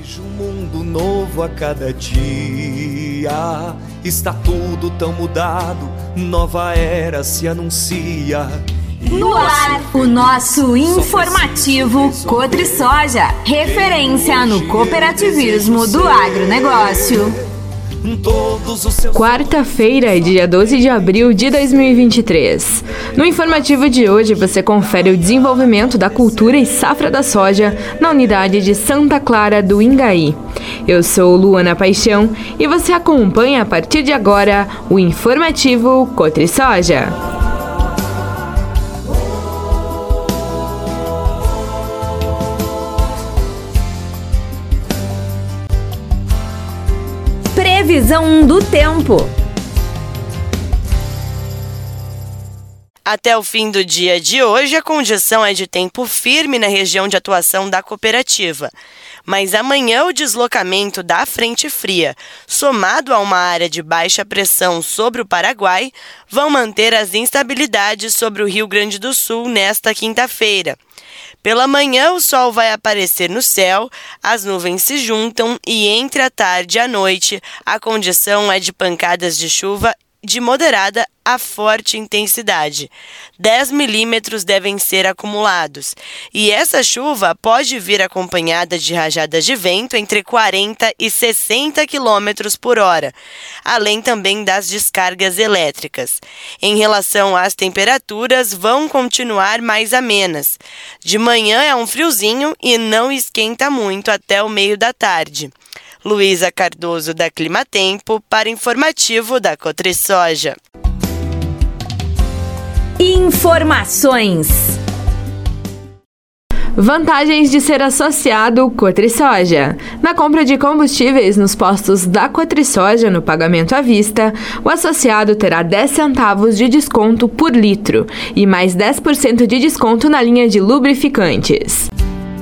Vejo um mundo novo a cada dia. Está tudo tão mudado, nova era se anuncia. No ar, o nosso informativo Cotrisoja, referência no cooperativismo do agronegócio. Quarta-feira, dia 12 de abril de 2023. No informativo de hoje, você confere o desenvolvimento da cultura e safra da soja na unidade de Santa Clara do Ingaí. Eu sou Luana Paixão e você acompanha a partir de agora o informativo Cotrisoja. Previsão do tempo. Até o fim do dia de hoje, a condição é de tempo firme na região de atuação da cooperativa. Mas amanhã o deslocamento da frente fria, somado a uma área de baixa pressão sobre o Paraguai, vão manter as instabilidades sobre o Rio Grande do Sul nesta quinta-feira. Pela manhã, o sol vai aparecer no céu, as nuvens se juntam e entre a tarde e a noite, a condição é de pancadas de chuva de moderada a forte intensidade. 10 milímetros devem ser acumulados. E essa chuva pode vir acompanhada de rajadas de vento entre 40 e 60 km por hora, além também das descargas elétricas. Em relação às temperaturas, vão continuar mais amenas. De manhã é um friozinho e não esquenta muito até o meio da tarde. Luísa Cardoso, da Climatempo, para informativo da Cotrisoja. Informações. Vantagens de ser associado Cotrisoja. Na compra de combustíveis nos postos da Cotrisoja no pagamento à vista, o associado terá 10 centavos de desconto por litro e mais 10% de desconto na linha de lubrificantes.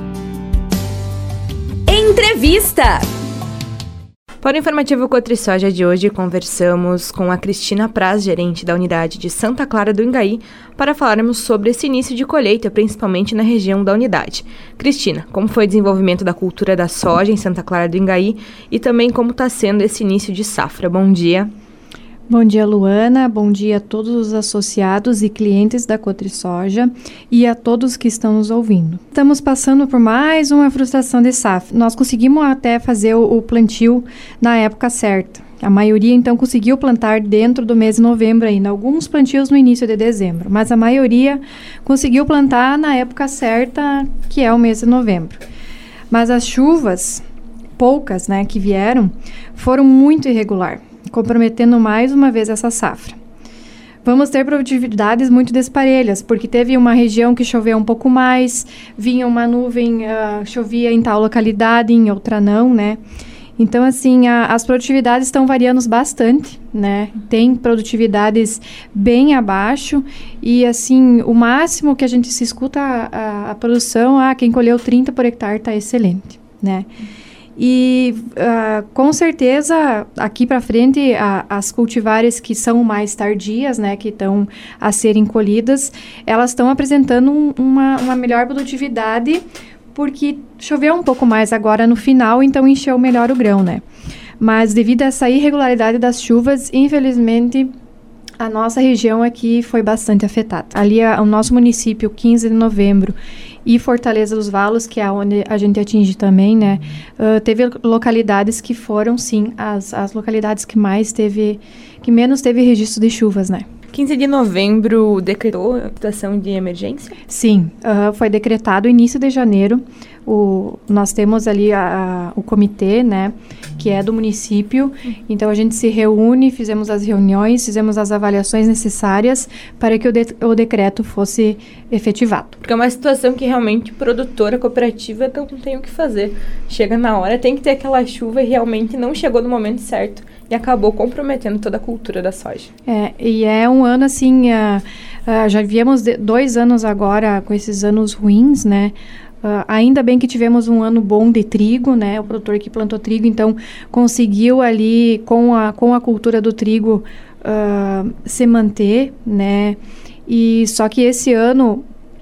Entrevista. Para o informativo Cotrisoja de hoje, conversamos com a Cristina Praz, gerente da unidade de Santa Clara do Ingaí, para falarmos sobre esse início de colheita, principalmente na região da unidade. Cristina, como foi o desenvolvimento da cultura da soja em Santa Clara do Ingaí e também como está sendo esse início de safra? Bom dia. Bom dia, Luana. Bom dia a todos os associados e clientes da Cotrisoja e a todos que estão nos ouvindo. Estamos passando por mais uma frustração de safra. Nós conseguimos até fazer o plantio na época certa. A maioria, então, conseguiu plantar dentro do mês de novembro ainda. Alguns plantios no início de dezembro, mas a maioria conseguiu plantar na época certa, que é o mês de novembro. Mas as chuvas, poucas, que vieram, foram muito irregulares, comprometendo mais uma vez essa safra. Vamos ter produtividades muito desparelhas, porque teve uma região que choveu um pouco mais, vinha uma nuvem, chovia em tal localidade, em outra não, Então, assim, as produtividades estão variando bastante, Tem produtividades bem abaixo e, assim, o máximo que a gente se escuta a produção, quem colheu 30 por hectare está excelente, E, com certeza, aqui para frente, as cultivares que são mais tardias, que estão a serem colhidas, elas estão apresentando uma melhor produtividade, porque choveu um pouco mais agora no final, então encheu melhor o grão, Mas, devido a essa irregularidade das chuvas, infelizmente, a nossa região aqui foi bastante afetada. Ali, o nosso município, 15 de novembro, e Fortaleza dos Valos, que é onde a gente atinge também, teve localidades que foram, sim, as localidades que menos teve registro de chuvas, 15 de novembro decretou a situação de emergência? Sim, foi decretado início de janeiro. Nós temos ali o comitê, que é do município. Então, a gente se reúne, fizemos as reuniões, fizemos as avaliações necessárias para que o decreto fosse efetivado. Porque é uma situação que realmente produtora cooperativa não tem o que fazer. Chega na hora, tem que ter aquela chuva e realmente não chegou no momento certo e acabou comprometendo toda a cultura da soja. E é um ano assim, já viemos 2 anos agora com esses anos ruins, ainda bem que tivemos um ano bom de trigo, o produtor que plantou trigo, então conseguiu ali com a cultura do trigo se manter, e só que esse ano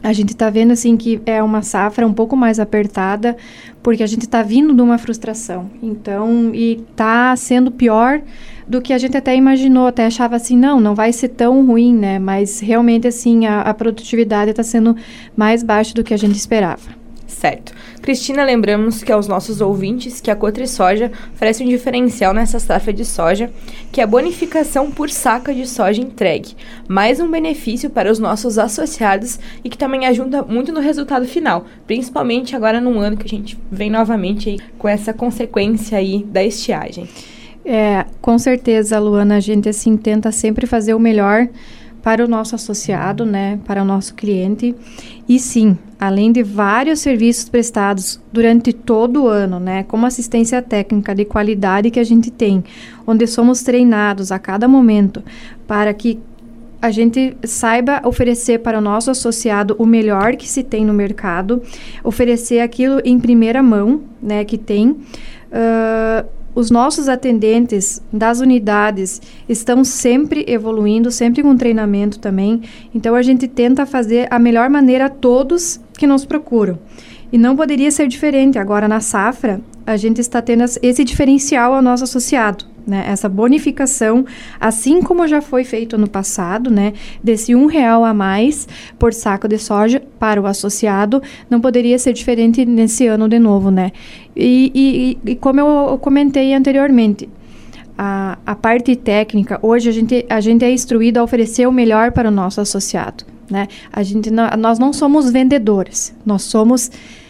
A gente está vendo assim que é uma safra um pouco mais apertada, porque a gente está vindo de uma frustração. Então, e está sendo pior do que a gente até imaginou, até achava assim, não vai ser tão ruim, né? Mas realmente assim, a produtividade está sendo mais baixa do que a gente esperava. Certo. Cristina, lembramos que aos nossos ouvintes que a CotriSoja oferece um diferencial nessa safra de soja, que é a bonificação por saca de soja entregue. Mais um benefício para os nossos associados e que também ajuda muito no resultado final, principalmente agora num ano que a gente vem novamente aí com essa consequência aí da estiagem. Com certeza, Luana, a gente assim tenta sempre fazer o melhor para o nosso associado, né, para o nosso cliente. E sim, além de vários serviços prestados durante todo o ano, né, como assistência técnica de qualidade que a gente tem, onde somos treinados a cada momento para que a gente saiba oferecer para o nosso associado o melhor que se tem no mercado, oferecer aquilo em primeira mão, né, que tem. Os nossos atendentes das unidades estão sempre evoluindo, sempre com treinamento também. Então, a gente tenta fazer a melhor maneira a todos que nos procuram. E não poderia ser diferente. Agora, na safra, a gente está tendo esse diferencial ao nosso associado, né? Essa bonificação, assim como já foi feito no passado, né? Desse R$1 a mais por saco de soja para o associado, não poderia ser diferente nesse ano de novo, né? E como eu comentei anteriormente, a parte técnica, hoje a gente é instruído a oferecer o melhor para o nosso associado, né? Nós não somos vendedores, nós somos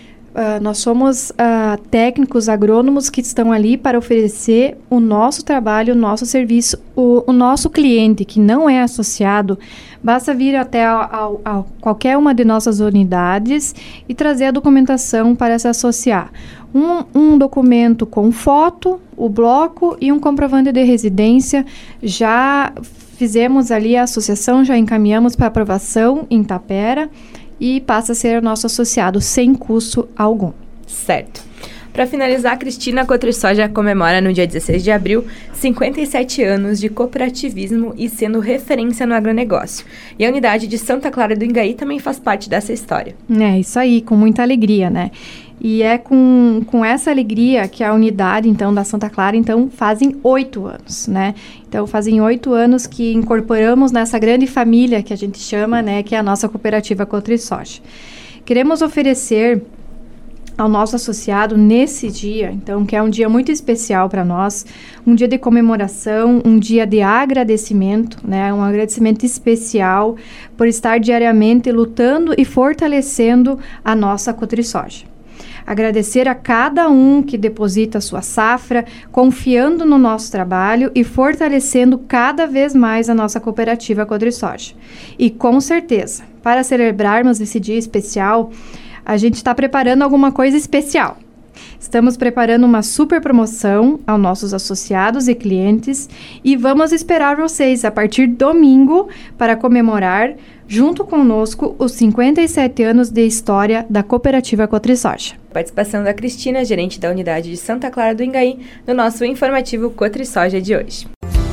técnicos agrônomos que estão ali para oferecer o nosso trabalho, o nosso serviço. O nosso cliente que não é associado, basta vir até qualquer uma de nossas unidades e trazer a documentação para se associar. Um documento com foto, o bloco e um comprovante de residência. Já fizemos ali a associação, já encaminhamos para aprovação em Tapera e passa a ser nosso associado sem custo algum. Certo. Para finalizar, a Cristina, a CotriSoja comemora no dia 16 de abril 57 anos de cooperativismo e sendo referência no agronegócio. E a unidade de Santa Clara do Ingaí também faz parte dessa história. É isso aí, com muita alegria, né? E é com essa alegria que a unidade, então, da Santa Clara, então, fazem 8 anos, né? Então, fazem 8 anos que incorporamos nessa grande família que a gente chama, né? Que é a nossa cooperativa CotriSoja. Queremos oferecer ao nosso associado nesse dia, então, que é um dia muito especial para nós, um dia de comemoração, um dia de agradecimento, né? Um agradecimento especial por estar diariamente lutando e fortalecendo a nossa CotriSoja. Agradecer a cada um que deposita a sua safra, confiando no nosso trabalho e fortalecendo cada vez mais a nossa cooperativa CotriSoja. E com certeza, para celebrarmos esse dia especial, a gente está preparando alguma coisa especial. Estamos preparando uma super promoção aos nossos associados e clientes e vamos esperar vocês a partir de domingo para comemorar, junto conosco, os 57 anos de história da cooperativa CotriSoja. Participação da Cristina, gerente da unidade de Santa Clara do Ingaí, no nosso informativo CotriSoja de hoje.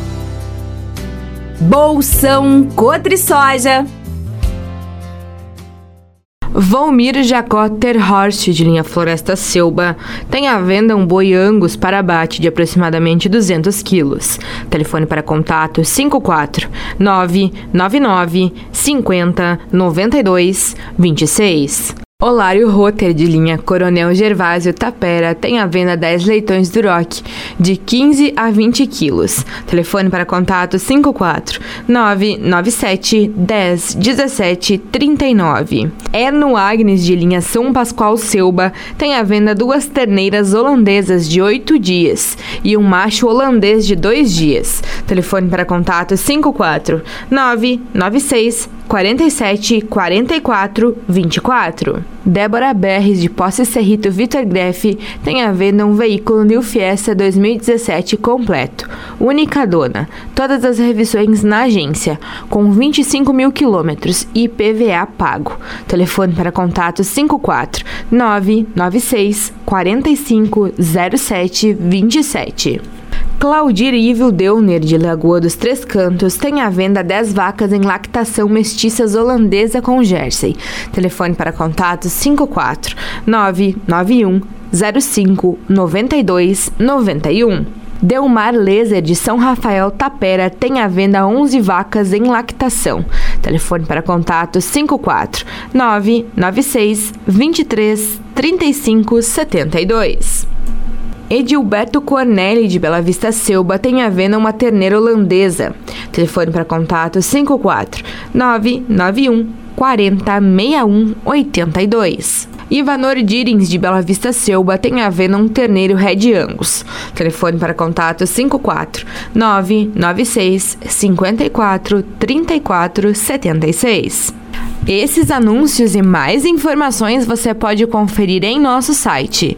Bolsão CotriSoja. Volmir Jacó Terhorst, de linha Floresta Selba, tem à venda um boi Angus para abate de aproximadamente 200 quilos. Telefone para contato 54 999 50 92 26. Olário Rotter, de linha Coronel Gervásio Tapera, tem à venda 10 leitões Duroc, de 15 a 20 quilos. Telefone para contato 54 997 10 17 39. Erno Agnes, de linha São Pascoal Selba, tem à venda 2 terneiras holandesas de 8 dias e um macho holandês de 2 dias. Telefone para contato 54 996 47 44 24. Débora Berres, de Posse Cerrito Vitor Greff, tem à venda um veículo New Fiesta 2017 completo, única dona, todas as revisões na agência, com 25 mil quilômetros e IPVA pago. Telefone para contato 54 996 45 07 27. Claudir Ivel Deuner, de Lagoa dos Três Cantos, tem à venda 10 vacas em lactação mestiças holandesa com Jersey. Telefone para contato 54 991 05 92 91. Delmar Leser, de São Rafael Tapera, tem à venda 11 vacas em lactação. Telefone para contato 54 996 23 35 72. Edilberto Corneli, de Bela Vista Selba, tem à venda uma terneira holandesa. Telefone para contato 54 991 40 61 82. Ivanor Dirins, de Bela Vista Selba, tem à venda um terneiro Red Angus. Telefone para contato 54 996 54 34 76. Esses anúncios e mais informações você pode conferir em nosso site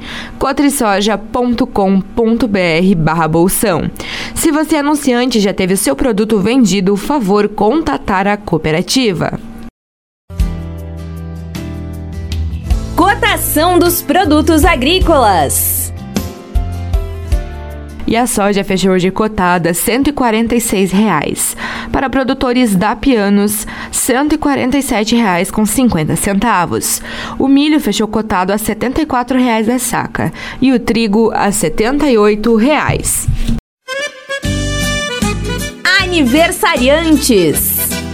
cotrisoja.com.br/bolsão. Se você é anunciante e já teve seu produto vendido, favor contatar a cooperativa. Cotação dos produtos agrícolas. E a soja fechou hoje cotada R$ 146,00. Para produtores da Pianos, R$ 147,50. O milho fechou cotado a R$ 74,00 a saca e o trigo a R$ 78,00. Aniversariantes.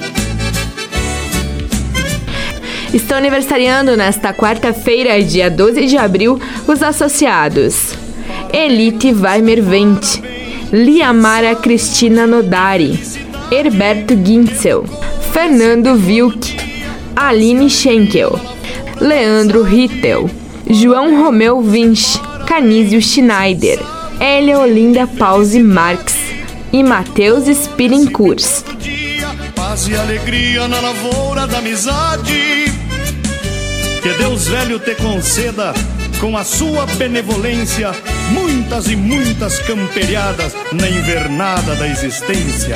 Estão aniversariando nesta quarta-feira, dia 12 de abril, os associados: Elite Weimer Vente, Liamara Cristina Nodari, Herberto Gintzel, Fernando Wilk, Aline Schenkel, Leandro Rittel, João Romeu Vinci, Canísio Schneider, Elia Olinda Pause Marx e Matheus Spilinkurs. Paz e alegria na lavoura da amizade, que Deus velho te conceda, com a sua benevolência, muitas e muitas camperiadas na invernada da existência.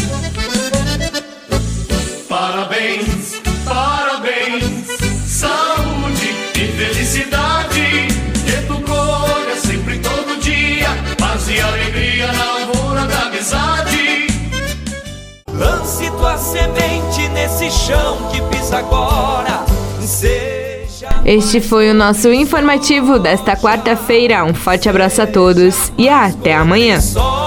Parabéns, parabéns, saúde e felicidade, que tu colha sempre todo dia, paz e alegria na lavoura da amizade. Lance tua semente nesse chão que pisa agora. Este foi o nosso informativo desta quarta-feira. Um forte abraço a todos e até amanhã.